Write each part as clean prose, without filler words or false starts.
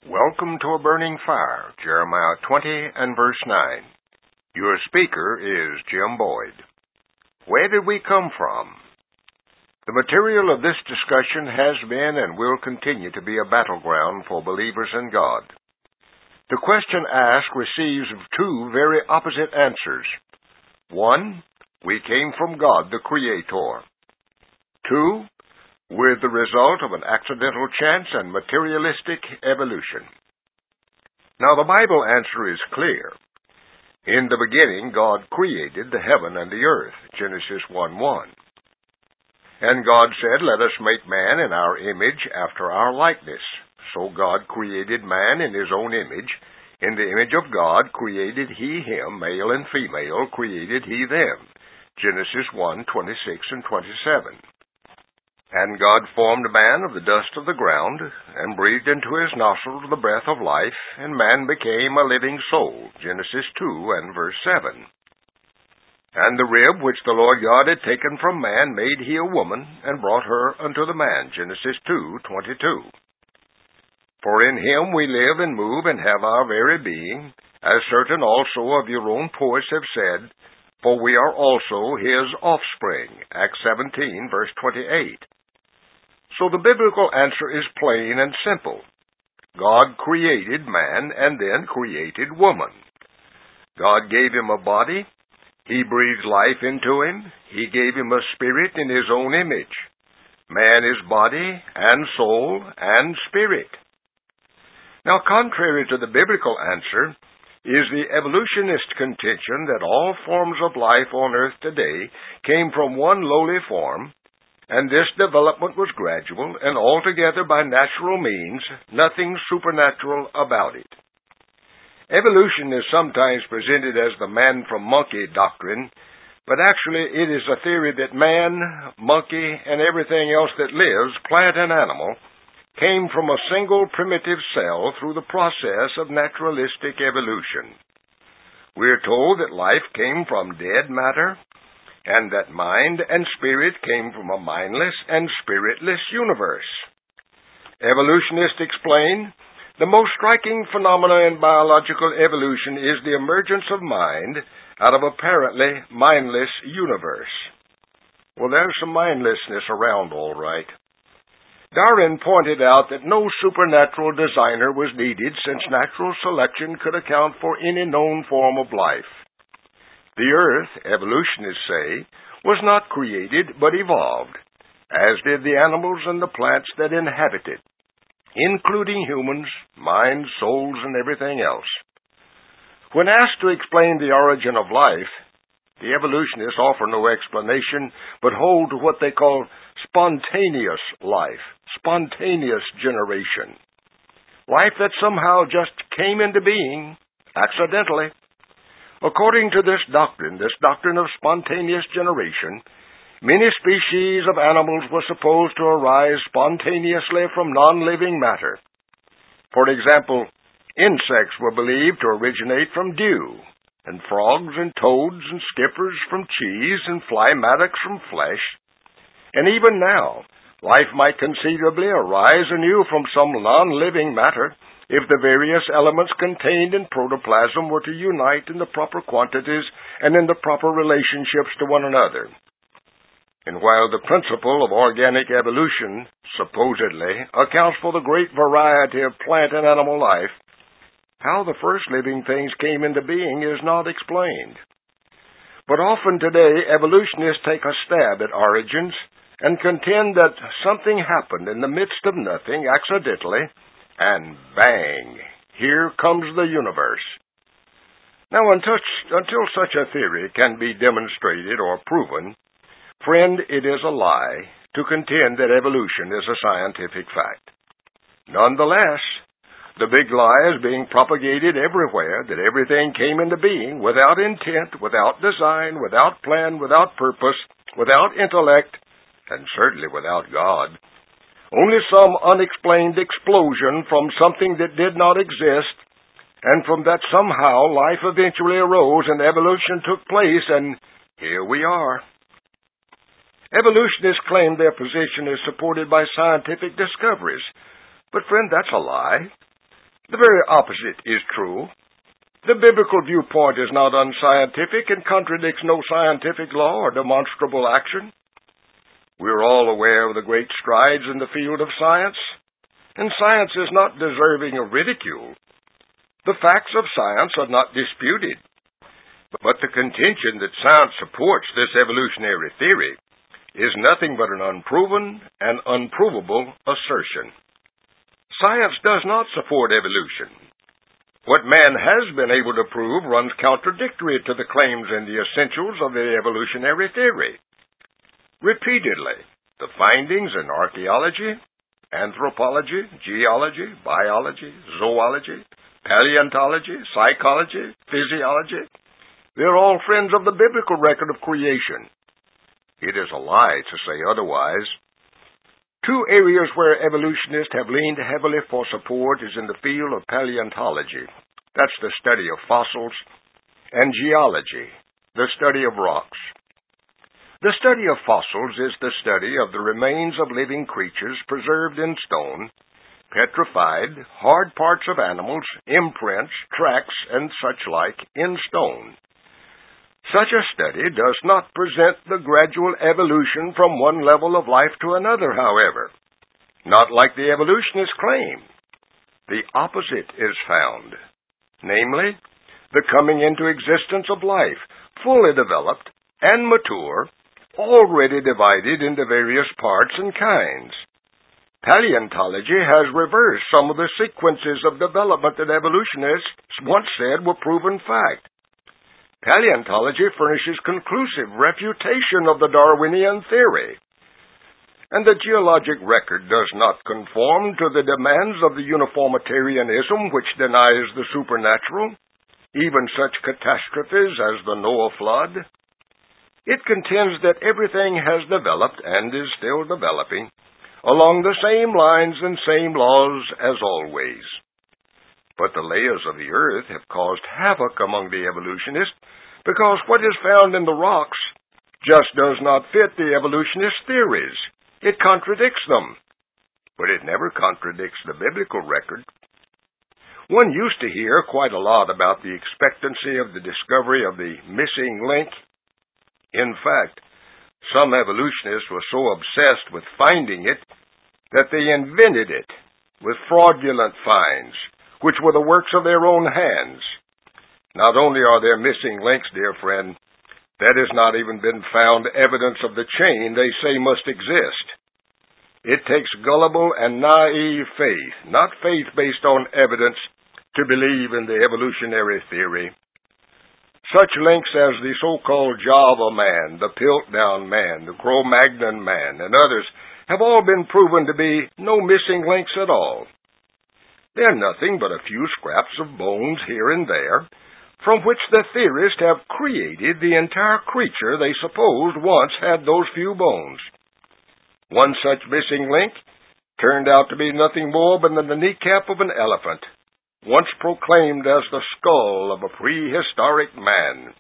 Welcome to a burning fire, Jeremiah 20 and verse 9. Your speaker is Jim Boyd. Where did we come from? The material of this discussion has been and will continue to be a battleground for believers in God. The question asked receives two very opposite answers. One, we came from God, the Creator. Two, we're the result of an accidental chance and materialistic evolution. Now, the Bible answer is clear. In the beginning, God created the heaven and the earth, Genesis 1:1. And God said, "Let us make man in our image after our likeness." So God created man in his own image. In the image of God created he him, male and female created he them, Genesis 1:26 and 27. And God formed man of the dust of the ground, and breathed into his nostrils the breath of life, and man became a living soul, Genesis 2 and verse 7. And the rib which the Lord God had taken from man made he a woman, and brought her unto the man, Genesis 2:22. For in him we live and move and have our very being, as certain also of your own poets have said, for we are also his offspring, Acts 17 verse 28. So the biblical answer is plain and simple. God created man and then created woman. God gave him a body. He breathed life into him. He gave him a spirit in his own image. Man is body and soul and spirit. Now, contrary to the biblical answer is the evolutionist contention that all forms of life on earth today came from one lowly form, and this development was gradual and altogether by natural means, nothing supernatural about it. Evolution is sometimes presented as the man-from-monkey doctrine, but actually it is a theory that man, monkey, and everything else that lives, plant and animal, came from a single primitive cell through the process of naturalistic evolution. We are told that life came from dead matter, and that mind and spirit came from a mindless and spiritless universe. Evolutionists explain, the most striking phenomena in biological evolution is the emergence of mind out of apparently mindless universe. Well, there's some mindlessness around, all right. Darwin pointed out that no supernatural designer was needed since natural selection could account for any known form of life. The earth, evolutionists say, was not created but evolved, as did the animals and the plants that inhabit it, including humans, minds, souls, and everything else. When asked to explain the origin of life, the evolutionists offer no explanation but hold to what they call spontaneous life, spontaneous generation. Life that somehow just came into being accidentally. According to this doctrine of spontaneous generation, many species of animals were supposed to arise spontaneously from non-living matter. For example, insects were believed to originate from dew, and frogs and toads and skippers from cheese, and fly mattocks from flesh. And even now, life might conceivably arise anew from some non-living matter, if the various elements contained in protoplasm were to unite in the proper quantities and in the proper relationships to one another. And while the principle of organic evolution, supposedly, accounts for the great variety of plant and animal life, how the first living things came into being is not explained. But often today, evolutionists take a stab at origins and contend that something happened in the midst of nothing accidentally, and bang, here comes the universe. Now, until such a theory can be demonstrated or proven, friend, it is a lie to contend that evolution is a scientific fact. Nonetheless, the big lie is being propagated everywhere that everything came into being without intent, without design, without plan, without purpose, without intellect, and certainly without God. Only some unexplained explosion from something that did not exist, and from that somehow life eventually arose and evolution took place, and here we are. Evolutionists claim their position is supported by scientific discoveries, but friend, that's a lie. The very opposite is true. The biblical viewpoint is not unscientific and contradicts no scientific law or demonstrable action. We are all aware of the great strides in the field of science, and science is not deserving of ridicule. The facts of science are not disputed, but the contention that science supports this evolutionary theory is nothing but an unproven and unprovable assertion. Science does not support evolution. What man has been able to prove runs contradictory to the claims and the essentials of the evolutionary theory. Repeatedly, the findings in archaeology, anthropology, geology, biology, zoology, paleontology, psychology, physiology, they're all friends of the biblical record of creation. It is a lie to say otherwise. Two areas where evolutionists have leaned heavily for support is in the field of paleontology. That's the study of fossils, and geology, the study of rocks. The study of fossils is the study of the remains of living creatures preserved in stone, petrified, hard parts of animals, imprints, tracks, and such like in stone. Such a study does not present the gradual evolution from one level of life to another, however. Not like the evolutionists claim. The opposite is found, namely, the coming into existence of life, fully developed and mature, already divided into various parts and kinds. Paleontology has reversed some of the sequences of development that evolutionists once said were proven fact. Paleontology furnishes conclusive refutation of the Darwinian theory, and the geologic record does not conform to the demands of the uniformitarianism which denies the supernatural, even such catastrophes as the Noah flood. It contends that everything has developed and is still developing along the same lines and same laws as always. But the layers of the earth have caused havoc among the evolutionists because what is found in the rocks just does not fit the evolutionist theories. It contradicts them, but it never contradicts the biblical record. One used to hear quite a lot about the expectancy of the discovery of the missing link. In fact, some evolutionists were so obsessed with finding it that they invented it with fraudulent finds, which were the works of their own hands. Not only are there missing links, dear friend, that has not even been found evidence of the chain they say must exist. It takes gullible and naive faith, not faith based on evidence, to believe in the evolutionary theory. Such links as the so-called Java man, the Piltdown man, the Cro-Magnon man, and others have all been proven to be no missing links at all. They're nothing but a few scraps of bones here and there, from which the theorists have created the entire creature they supposed once had those few bones. One such missing link turned out to be nothing more than the kneecap of an elephant, once proclaimed as the skull of a prehistoric man.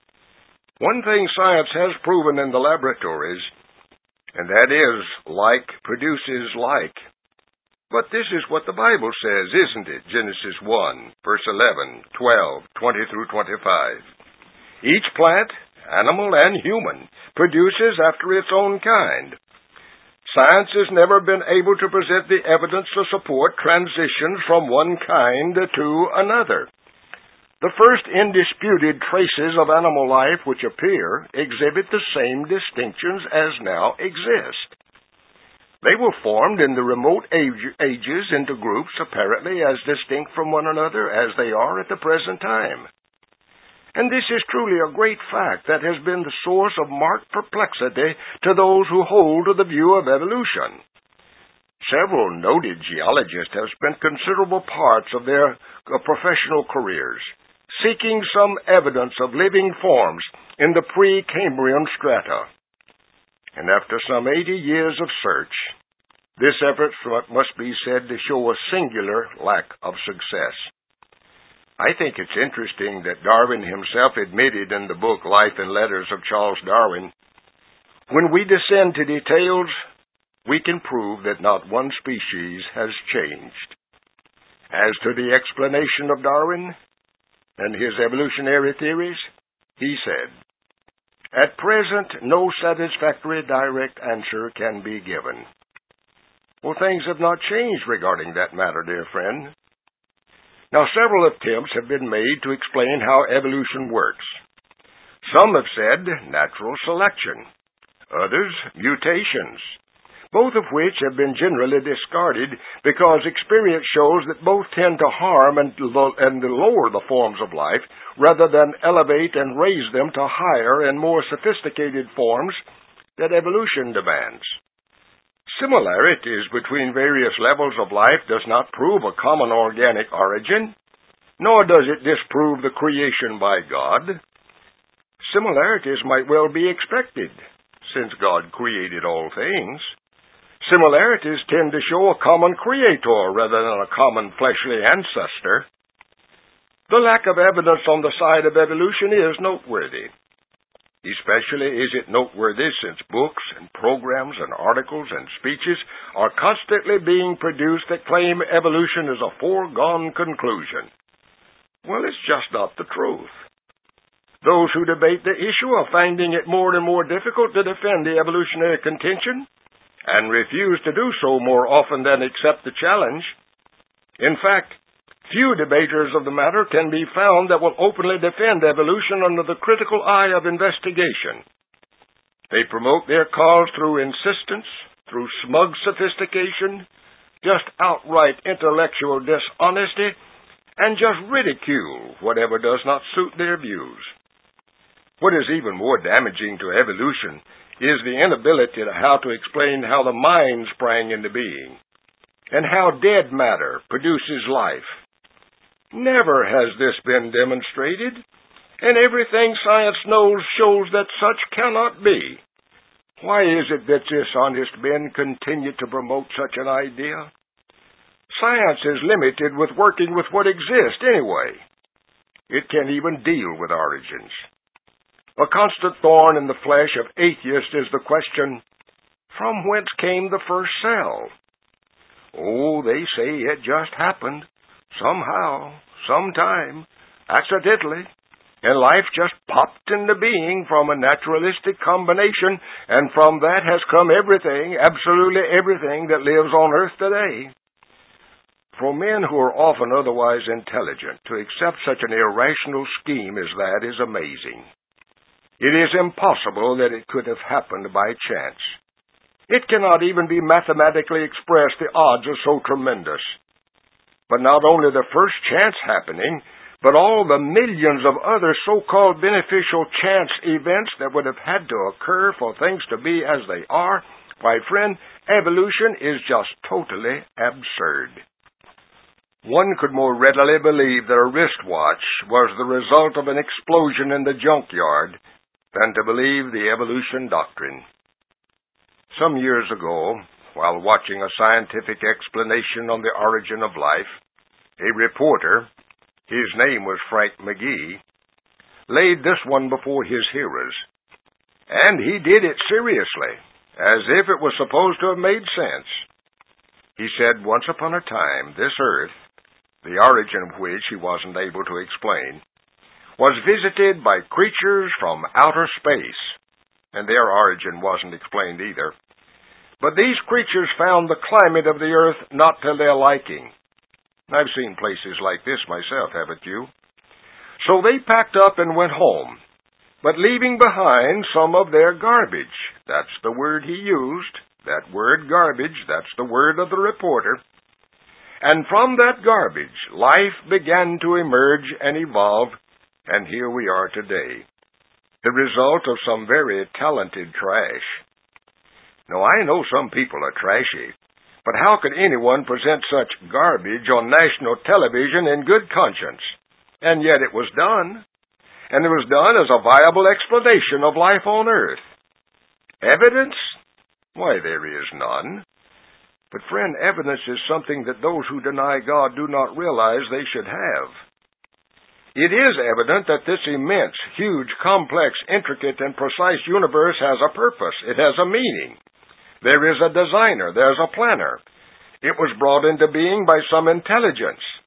One thing science has proven in the laboratories, and that is, like produces like. But this is what the Bible says, isn't it? Genesis 1, verse 11, 12, 20 through 25. Each plant, animal, and human produces after its own kind. Science has never been able to present the evidence to support transitions from one kind to another. The first indisputed traces of animal life which appear exhibit the same distinctions as now exist. They were formed in the remote ages into groups apparently as distinct from one another as they are at the present time. And this is truly a great fact that has been the source of marked perplexity to those who hold to the view of evolution. Several noted geologists have spent considerable parts of their professional careers seeking some evidence of living forms in the pre-Cambrian strata. And after some 80 years of search, this effort must be said to show a singular lack of success. I think it's interesting that Darwin himself admitted in the book Life and Letters of Charles Darwin, when we descend to details, we can prove that not one species has changed. As to the explanation of Darwin and his evolutionary theories, he said, "At present, no satisfactory direct answer can be given." Well, things have not changed regarding that matter, dear friend. Now, several attempts have been made to explain how evolution works. Some have said natural selection, others mutations, both of which have been generally discarded because experience shows that both tend to harm and lower the forms of life rather than elevate and raise them to higher and more sophisticated forms that evolution demands. Similarities between various levels of life does not prove a common organic origin, nor does it disprove the creation by God. Similarities might well be expected, since God created all things. Similarities tend to show a common creator rather than a common fleshly ancestor. The lack of evidence on the side of evolution is noteworthy. Especially is it noteworthy since books and programs and articles and speeches are constantly being produced that claim evolution is a foregone conclusion. Well, it's just not the truth. Those who debate the issue are finding it more and more difficult to defend the evolutionary contention and refuse to do so more often than accept the challenge. In fact, few debaters of the matter can be found that will openly defend evolution under the critical eye of investigation. They promote their cause through insistence, through smug sophistication, just outright intellectual dishonesty, and just ridicule whatever does not suit their views. What is even more damaging to evolution is the inability to how to explain how the mind sprang into being, and how dead matter produces life. Never has this been demonstrated, and everything science knows shows that such cannot be. Why is it that dishonest men continue to promote such an idea? Science is limited with working with what exists anyway. It can't even deal with origins. A constant thorn in the flesh of atheists is the question, from whence came the first cell? Oh, they say it just happened. Somehow, sometime, accidentally, and life just popped into being from a naturalistic combination, and from that has come everything, absolutely everything that lives on earth today. For men who are often otherwise intelligent, to accept such an irrational scheme as that is amazing. It is impossible that it could have happened by chance. It cannot even be mathematically expressed, the odds are so tremendous. But not only the first chance happening, but all the millions of other so-called beneficial chance events that would have had to occur for things to be as they are, why, friend, evolution is just totally absurd. One could more readily believe that a wristwatch was the result of an explosion in the junkyard than to believe the evolution doctrine. Some years ago, while watching a scientific explanation on the origin of life, a reporter, his name was Frank McGee, laid this one before his hearers. And he did it seriously, as if it was supposed to have made sense. He said, once upon a time, this earth, the origin of which he wasn't able to explain, was visited by creatures from outer space, and their origin wasn't explained either. But these creatures found the climate of the earth not to their liking. I've seen places like this myself, haven't you? So they packed up and went home, but leaving behind some of their garbage. That's the word he used. That word garbage, that's the word of the reporter. And from that garbage, life began to emerge and evolve, and here we are today, the result of some very talented trash. Now, I know some people are trashy, but how could anyone present such garbage on national television in good conscience? And yet it was done, and it was done as a viable explanation of life on earth. Evidence? Why, there is none. But, friend, evidence is something that those who deny God do not realize they should have. It is evident that this immense, huge, complex, intricate, and precise universe has a purpose. It has a meaning. There is a designer. There's a planner. It was brought into being by some intelligence.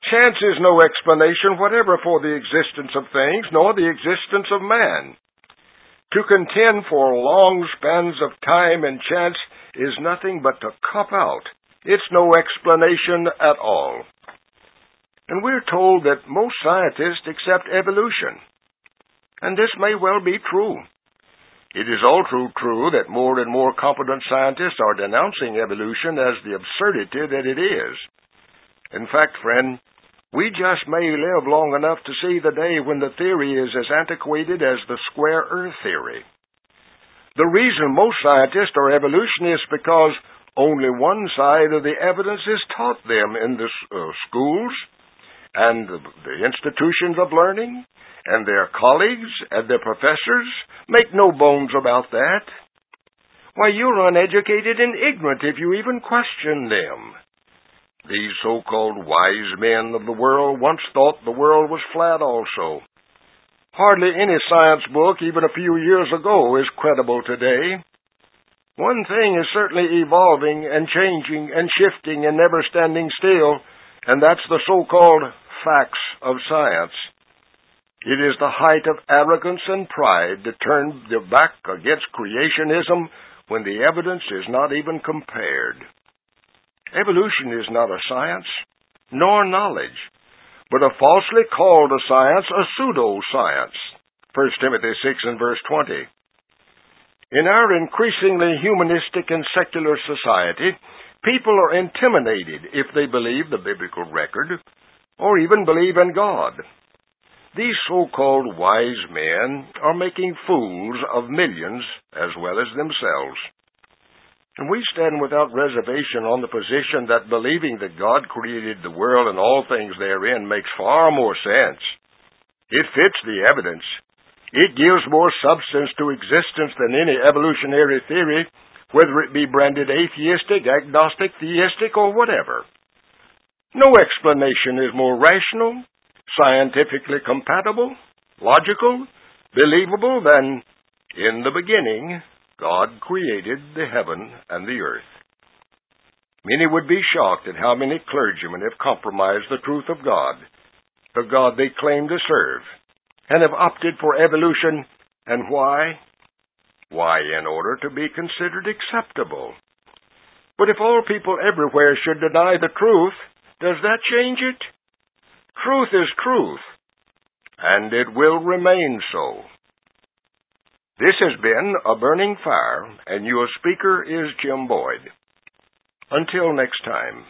Chance is no explanation whatever for the existence of things, nor the existence of man. To contend for long spans of time and chance is nothing but to cop out. It's no explanation at all. And we're told that most scientists accept evolution. And this may well be true. It is also true that more and more competent scientists are denouncing evolution as the absurdity that it is. In fact, friend, we just may live long enough to see the day when the theory is as antiquated as the square earth theory. The reason most scientists are evolutionists because only one side of the evidence is taught them in the schools and the institutions of learning, and their colleagues and their professors. Make no bones about that. Why, you're uneducated and ignorant if you even question them. These so-called wise men of the world once thought the world was flat also. Hardly any science book, even a few years ago, is credible today. One thing is certainly evolving and changing and shifting and never standing still, and that's the so-called facts of science. It is the height of arrogance and pride to turn their back against creationism when the evidence is not even compared. Evolution is not a science, nor knowledge, but a falsely called a science, a pseudo-science. 1 Timothy 6 and verse 20. In our increasingly humanistic and secular society, people are intimidated if they believe the biblical record, or even believe in God. These so-called wise men are making fools of millions as well as themselves. And we stand without reservation on the position that believing that God created the world and all things therein makes far more sense. It fits the evidence. It gives more substance to existence than any evolutionary theory, whether it be branded atheistic, agnostic, theistic, or whatever. No explanation is more rational, scientifically compatible, logical, believable than, in the beginning, God created the heaven and the earth. Many would be shocked at how many clergymen have compromised the truth of God, the God they claim to serve, and have opted for evolution. And why? Why, in order to be considered acceptable. But if all people everywhere should deny the truth, does that change it? Truth is truth, and it will remain so. This has been A Burning Fire, and your speaker is Jim Boyd. Until next time.